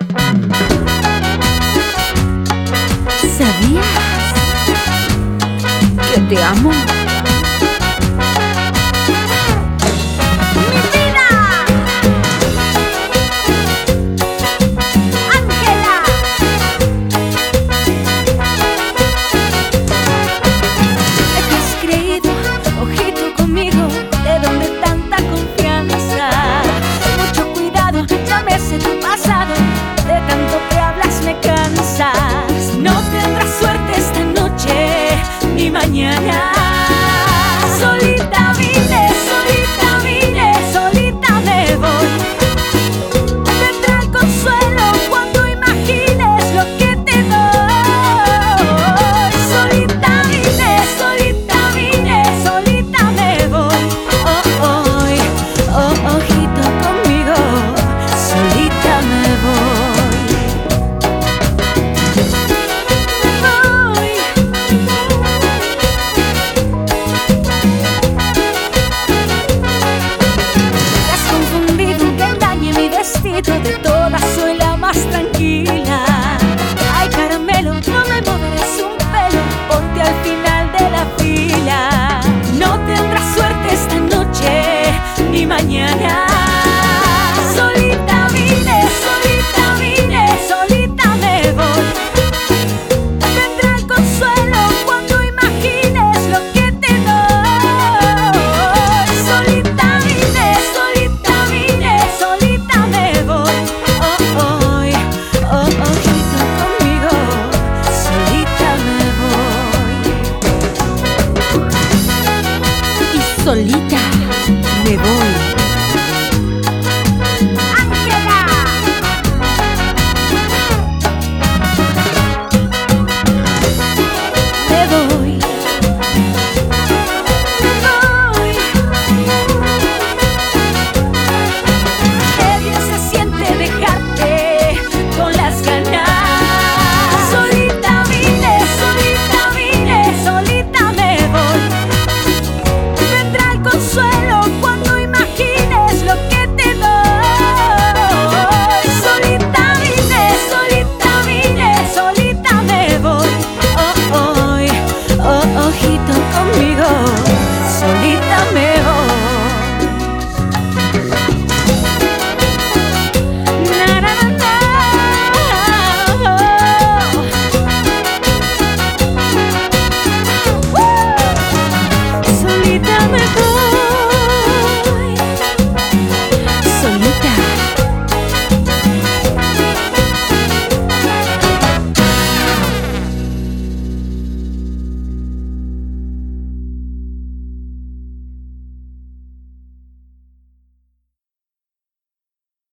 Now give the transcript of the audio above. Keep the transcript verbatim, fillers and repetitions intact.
¿Sabías que te amo? Mañana solita vine, solita vine, solita me voy. Tendrá consuelo cuando imagines lo que te doy. Solita vine, solita vine, solita me voy. Oh, oh, oh, ojito conmigo, solita me voy. De todo